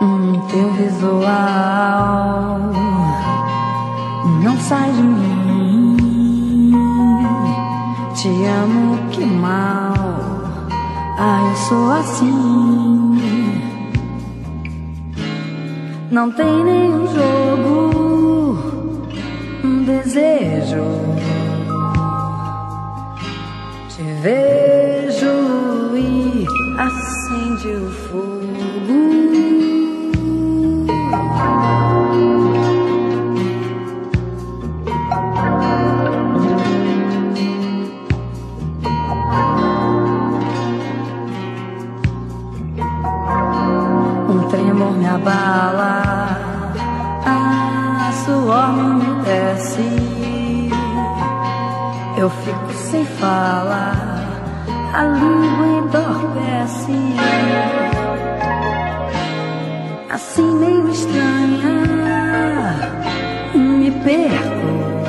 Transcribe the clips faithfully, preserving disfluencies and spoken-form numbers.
Hum, teu visual não sai de mim. Te amo, que mal. Ah, eu sou assim. Não tem nenhum jogo, um desejo. Te vejo e acende o fogo. Um tremor me abala, ah, suor me umedece. Eu fico sem fala, a língua entorpece. Assim meio estranha, me perco,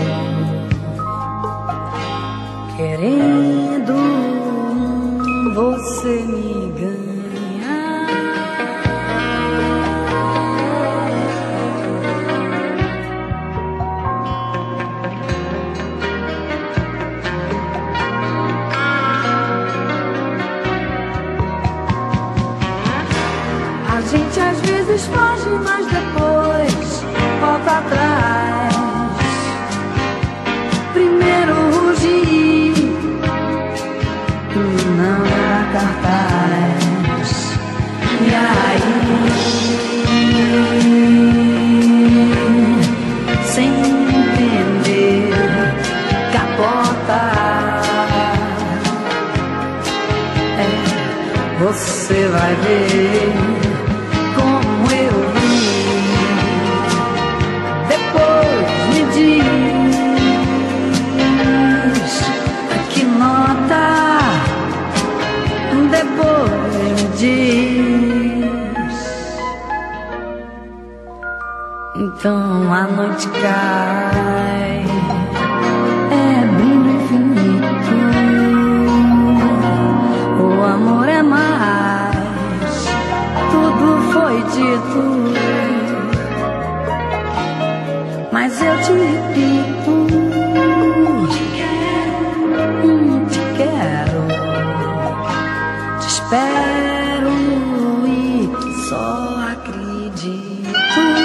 querendo você me ganhar. A gente às vezes foge, mas depois volta atrás. Primeiro rugir, não era cartaz. E aí, sem entender, capota. É, você vai ver como eu vi. Depois me diz que nota. Depois me diz. Então a noite cai, é brilho infinito. O amor é mais, tudo foi dito. Mas eu te repito, te quero, te quero, te espero e só acredito.